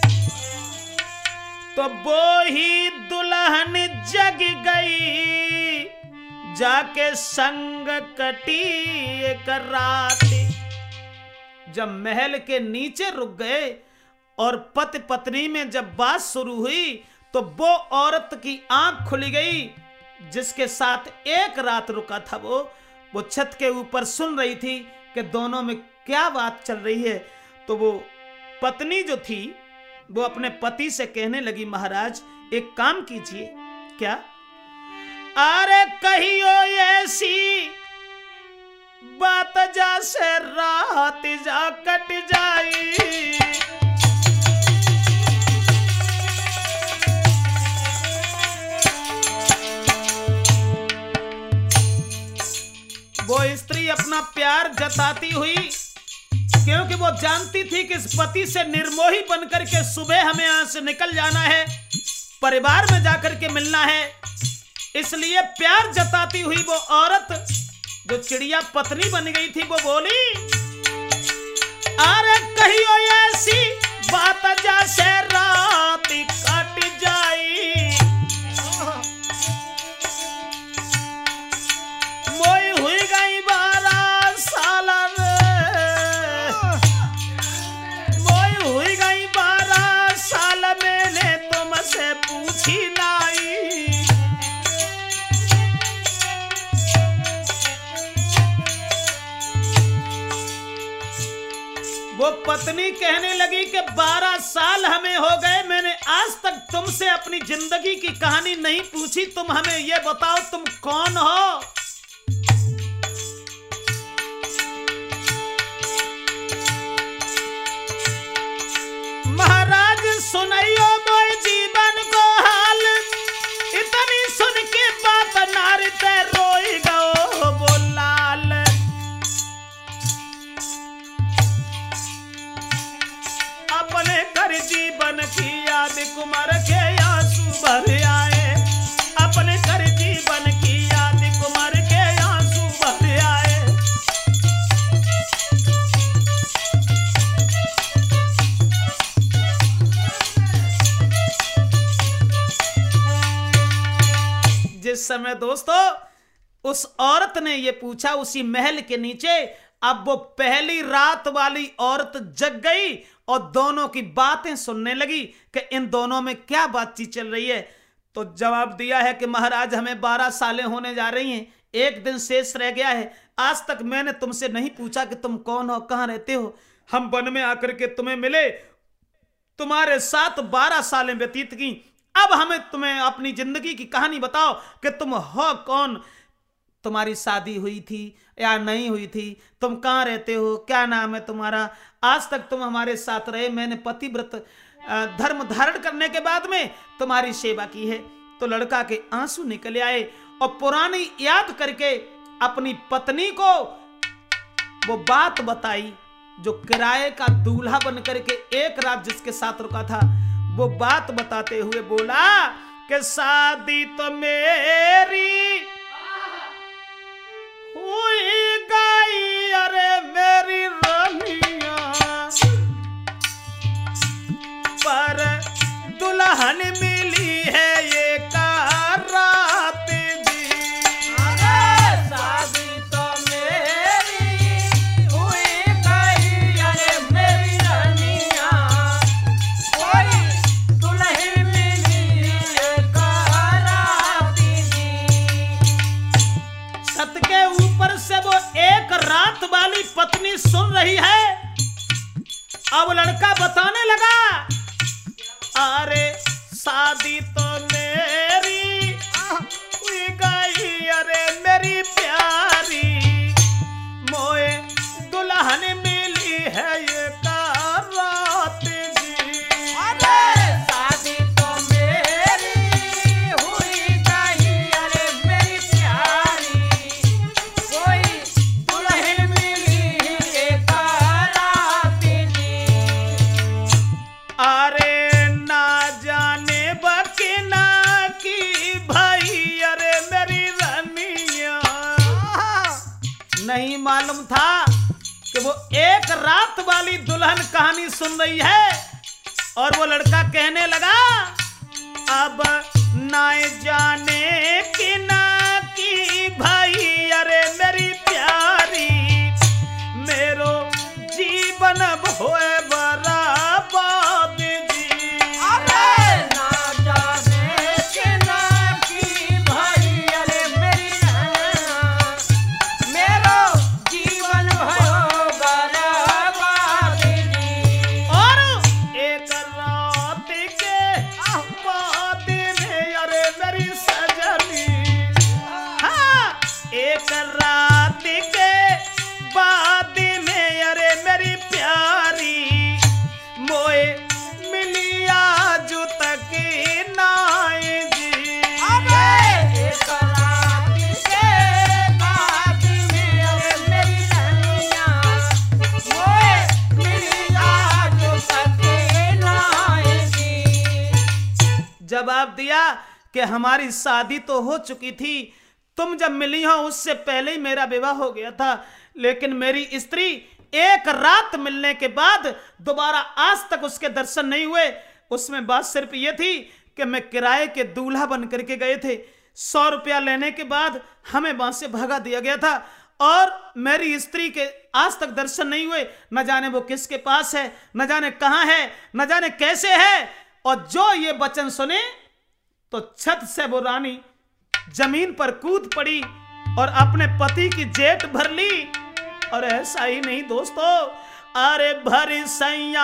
तो वो ही दुल्हन जग गई, जाके संग कटी एक रात। जब महल के नीचे रुक गए और पति पत्नी में जब बात शुरू हुई तो वो औरत की आंख खुल गई जिसके साथ एक रात रुका था। वो छत के ऊपर सुन रही थी कि दोनों में क्या बात चल रही है। तो वो पत्नी जो थी वो अपने पति से कहने लगी, महाराज एक काम कीजिए। क्या? अरे कहियो ऐसी बात जा से रात जा कट जाई, वो स्त्री अपना प्यार जताती हुई, क्योंकि वो जानती थी कि इस पति से निर्मोही बनकर के सुबह हमें यहां से निकल जाना है, परिवार में जाकर के मिलना है। इसलिए प्यार जताती हुई वो औरत जो चिड़िया पत्नी बन गई थी वो बोली, अरे कहियो ऐसी बात जैसे रात कट जाई, मोई हुई गई 12 साल, मोई हुई गई 12 साल, मैंने तुमसे पूछी नहीं। वो पत्नी कहने लगी कि 12 साल हमें हो गए, मैंने आज तक तुमसे अपनी जिंदगी की कहानी नहीं पूछी, तुम हमें ये बताओ तुम कौन हो? महाराज सुनाइयो मोय जीवन को हाल, इतनी सुन के बात नारी ते रोई गो वो लाल। अपने कर जीवन की याद कुमार के आंसू भर आए, अपने कर जीवन की याद कुमार के आंसू भर आए। जिस समय दोस्तों उस औरत ने ये पूछा उसी महल के नीचे, अब वो पहली रात वाली औरत जग गई और दोनों की बातें सुनने लगी कि इन दोनों में क्या बातचीत चल रही है। तो जवाब दिया है कि महाराज हमें 12 सालें होने जा रही हैं, एक दिन शेष रह गया है, आज तक मैंने तुमसे नहीं पूछा कि तुम कौन हो, कहां रहते हो। हम वन में आकर के तुम्हें मिले, तुम्हारे साथ 12 सालें व्यतीत की। अब हमें तुम्हें अपनी जिंदगी की कहानी बताओ कि तुम हो कौन, तुम्हारी शादी हुई थी या नहीं हुई थी, तुम कहाँ रहते हो, क्या नाम है तुम्हारा, आज तक तुम हमारे साथ रहे, मैंने पतिव्रत धर्म धारण करने के बाद में तुम्हारी सेवा की है। तो लड़का के आंसू निकल आए और पुरानी याद करके अपनी पत्नी को वो बात बताई जो किराए का दूल्हा बन करके एक रात जिसके साथ रुका था। वो बात बताते हुए बोला कि शादी तो मेरी हुई गई, अरे मेरी रानिया, पर दुल्हन मिली है ये रात जी। अरे शादी तो मेरी हुई गई, अरे मेरी रानिया, कोई दुल्हन मिली एक रात जी। छत के ऊपर से वो एक रात वाली पत्नी सुन रही है। अब लड़का बताने लगा, अरे शादी तो मेरी हुई गई, अरे मेरी प्यारी, मोए दुल्हन मिली है ये रात जी। अरे शादी तो मेरी हुई गई, अरे मेरी प्यारी, कोई दुल्हन मिली एक रात जी। अरे ना जाने बकिना की भाई, अरे मेरी रानिया, नहीं मालूम था कि वो एक रात वाली दुल्हन कहानी सुन रही है। और वो लड़का कहने लगा, अब ना जाने कि ना की भाई, अरे मेरी प्यारी, मेरो जीवन होए बराबाद जी। अरे ना जाने के ना की भाई, अरे मेरी रानिया, मेरो जीवन भयो बर्बाद जी। और एक रात के बाद में, अरे मेरी सजनी, हाँ, एक रात के बाद में, अरे मेरी प्यारी, मोए मिलिया जो तक नाई जी। अरे एक रात के बाद में, अरे मेरी रानिया, मोए मिलिया जो सके नाएगी। जवाब दिया कि हमारी शादी तो हो चुकी थी, तुम जब मिली हो उससे पहले ही मेरा विवाह हो गया था, लेकिन मेरी स्त्री एक रात मिलने के बाद दोबारा आज तक उसके दर्शन नहीं हुए। उसमें बात सिर्फ ये थी कि मैं किराए के दूल्हा बन करके गए थे, 100 रुपया लेने के बाद हमें वहां से भगा दिया गया था और मेरी स्त्री के आज तक दर्शन नहीं हुए। न जाने वो किसके पास है, न जाने कहां है, न जाने कैसे है। और जो ये वचन सुने तो छत से वो रानी जमीन पर कूद पड़ी और अपने पति की जेट भर ली। और ऐसा ही नहीं दोस्तों, अरे भरी सैया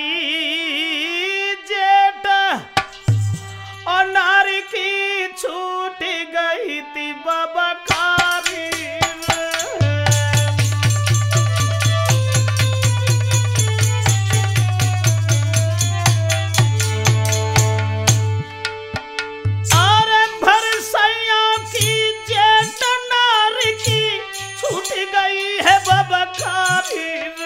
की जेट और नारी की छूट गई थी बबकारी। अरे भरी सैया की जेट नारी की छूट गई है बबकारी।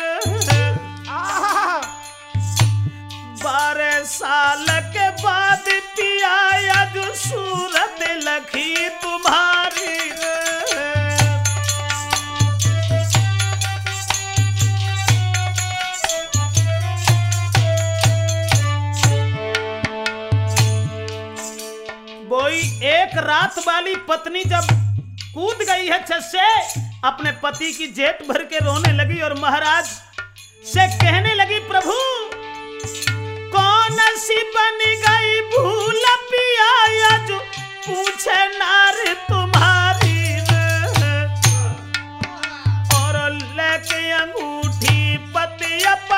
12 साल के बाद पिया आज सूरत लखी तुम्हारी। वही एक रात वाली पत्नी जब कूद गई है छत से, अपने पति की जेट भर के रोने लगी और महाराज से कहने लगी, प्रभु कौन सी बन गई भूल पिया आज पूछे नार तुम्हारी। और लेके अंगूठी पतिया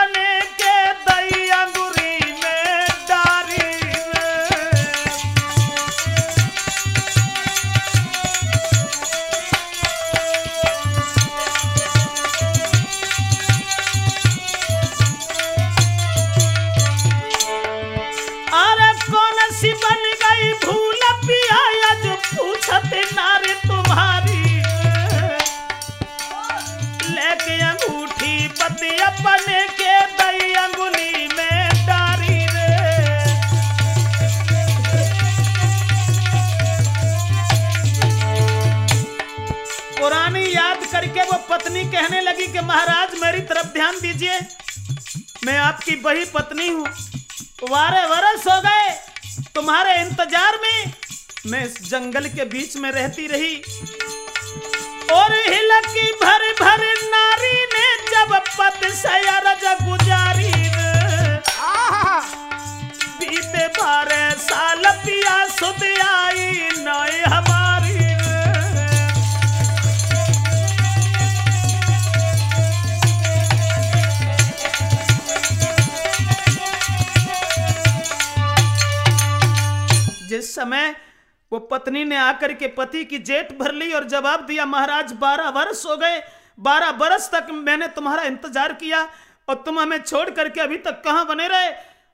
कि महाराज मेरी तरफ ध्यान दीजिए, मैं आपकी बही पत्नी हूँ, 12 वर्ष हो गए तुम्हारे इंतजार में मैं इस जंगल के बीच में रहती रही, और हिलकी भर भर नारी ने जब पत से अरज गुजारी, बीते 12 साल पिया सुध आई नाय हमारी। जिस समय वो पत्नी ने आकर के पति की जेठ भर ली और जवाब दिया, महाराज 12 वर्ष हो गए, 12 वर्ष तक मैंने तुम्हारा इंतजार किया और तुम हमें छोड़ करके अभी तक कहां बने रहे।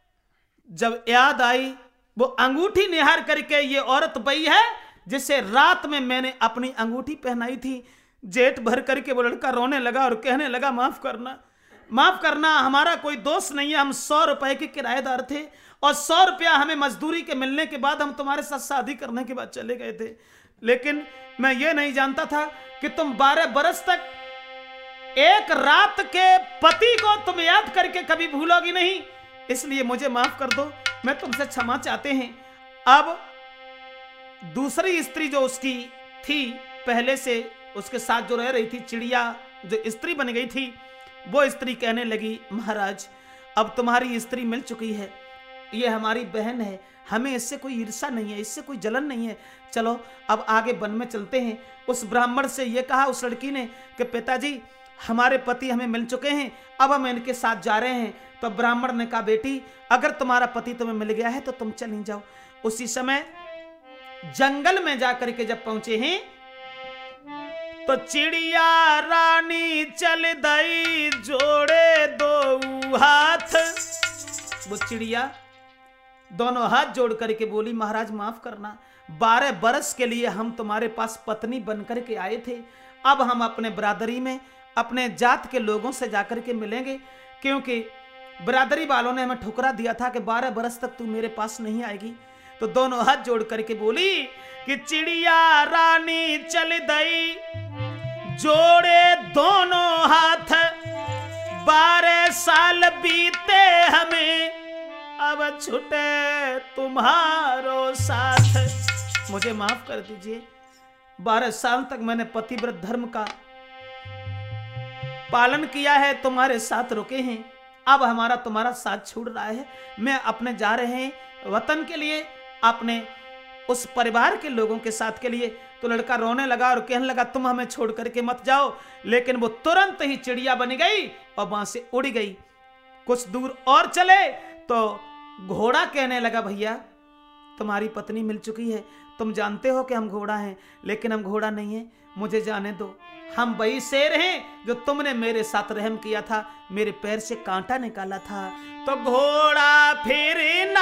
जब याद आई वो अंगूठी निहार करके, ये औरत वही है जिसे रात में मैंने अपनी अंगूठी पहनाई थी। जेठ भर करके वो लड़का रोने लगा और कहने लगा, माफ करना, माफ करना, हमारा कोई दोष नहीं है, हम 100 रुपए के किराएदार थे और 100 रुपया हमें मजदूरी के मिलने के बाद हम तुम्हारे साथ शादी करने के बाद चले गए थे, लेकिन मैं ये नहीं जानता था कि तुम 12 बरस तक एक रात के पति को तुम याद करके कभी भूलोगी नहीं, इसलिए मुझे माफ कर दो, मैं तुमसे क्षमा चाहते हैं। अब दूसरी स्त्री जो उसकी थी, पहले से उसके साथ जो रह रही थी, चिड़िया जो स्त्री बन गई थी, वो स्त्री कहने लगी, महाराज अब तुम्हारी स्त्री मिल चुकी है, ये हमारी बहन है, हमें इससे कोई ईर्ष्या नहीं है, इससे कोई जलन नहीं है, चलो अब आगे वन में चलते हैं। उस ब्राह्मण से ये कहा उस लड़की ने कि पिताजी हमारे पति हमें मिल चुके हैं, अब हम इनके साथ जा रहे हैं। तो ब्राह्मण ने कहा, बेटी अगर तुम्हारा पति तुम्हें मिल गया है तो तुम चली जाओ। उसी समय जंगल में जाकर के जब पहुंचे हैं तो चिड़िया रानी चल दई जोड़े 2 हाथ। वो चिड़िया दोनों हाथ जोड़ करके बोली, महाराज माफ करना, 12 बरस के लिए हम तुम्हारे पास पत्नी बनकर के आए थे, अब हम अपने बरादरी में अपने जात के लोगों से जाकर के मिलेंगे, क्योंकि बरादरी वालों ने हमें ठुकरा दिया था कि 12 बरस तक तू मेरे पास नहीं आएगी। तो दोनों हाथ जोड़ करके बोली कि चिड़िया रानी चल दई जोड़े दोनों हाथ, 12 साल बीते हमें अब छूटे तुम्हारो साथ। मुझे माफ कर दीजिए, 12 साल तक मैंने पतिव्रत धर्म का पालन किया है, तुम्हारे साथ रुके हैं, अब हमारा तुम्हारा साथ छूट रहा है, मैं अपने जा रहे हैं वतन के लिए, अपने उस परिवार के लोगों के साथ के लिए। तो लड़का रोने लगा और कहने लगा, तुम हमें छोड़ करके मत जाओ, लेकिन वो तुरंत ही चिड़िया बन गई और वहां से उड़ गई। कुछ दूर और चले तो घोड़ा कहने लगा, भैया तुम्हारी पत्नी मिल चुकी है, तुम जानते हो कि हम घोड़ा हैं, लेकिन हम घोड़ा नहीं हैं, मुझे जाने दो, हम वही शेर हैं जो तुमने मेरे साथ रहम किया था, मेरे पैर से कांटा निकाला था। तो घोड़ा फिर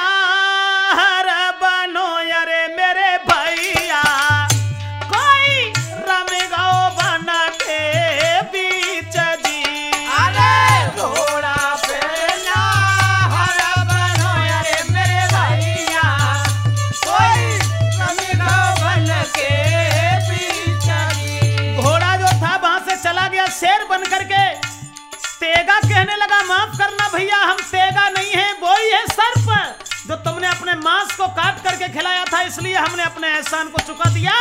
नाहर बनो अरे मेरे भैया, कोई रमगाओ बना के बीच जी। अरे घोड़ा फिर नाहर बनो अरे मेरे भैया, कोई रमगाओ बन के बीच जी। घोड़ा जो था वहां से चला गया शेर बन करके। तेगा कहने लगा, माफ करना भैया, हम तेगा नहीं है, वो ही है सर्प जो तुमने अपने मांस को काट करके खिलाया था, इसलिए हमने अपने एहसान को चुका दिया।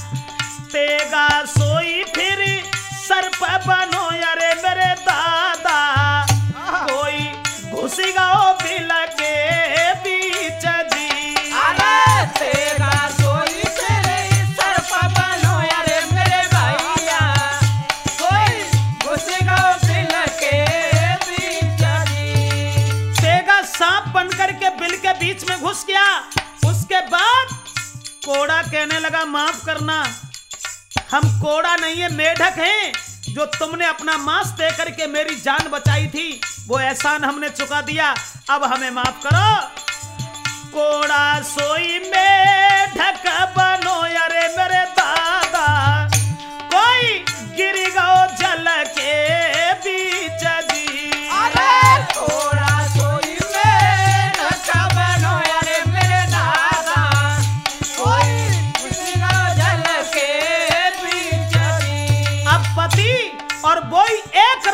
तेगा सोई फिर सर्प बनो अरे मेरे दादा, कोई घुसेगा ओ बिल के बीच जी। अरे तेगा सोई फिर सर्प बनो अरे मेरे भैया, कोई घुसेगा ओ बिल के बीच जी। तेगा सांप बनकर के बिल के बीच में घुस गया। उसके बाद कोड़ा कहने लगा, माफ करना, हम कोड़ा नहीं है, मेढक हैं, जो तुमने अपना मांस दे करके मेरी जान बचाई थी, वो एहसान हमने चुका दिया, अब हमें माफ करो। कोड़ा सोई मेढक बनो अरे मेरे दादा, कोई गिर गो जल के बीच जी। अरे कोड़ा सोई मेढक बनो अरे मेरे दादा, कोई गिर गो जल के बीच जी। अब पति और बोई एक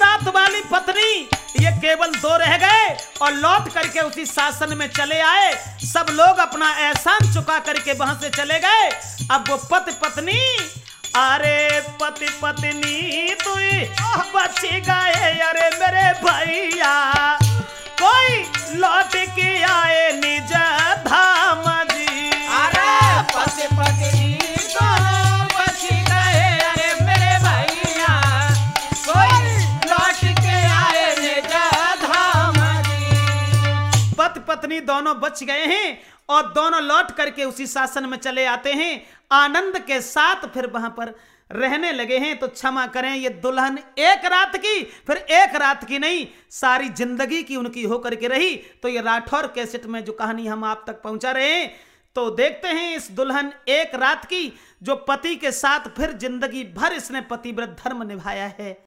और लौट करके उसी शासन में चले आए। सब लोग अपना एहसान चुका करके वहां से चले गए। अब वो पति पत्नी, अरे पति पत्नी दुई बच गए, अरे मेरे भैया कोई लौट के आए निज धाम जी। अरे पति पत्नी तो बच गए, अरे मेरे भैया कोई लौट के आए निज धाम जी। पति पत्नी दोनों बच गए हैं और दोनों लौट करके उसी शासन में चले आते हैं। आनंद के साथ फिर वहां पर रहने लगे हैं। तो क्षमा करें, ये दुल्हन एक रात की, फिर एक रात की नहीं, सारी जिंदगी की उनकी होकर के रही। तो ये राठौर कैसेट में जो कहानी हम आप तक पहुंचा रहे हैं, तो देखते हैं इस दुल्हन एक रात की जो पति के साथ फिर जिंदगी भर इसने पतिव्रत धर्म निभाया है।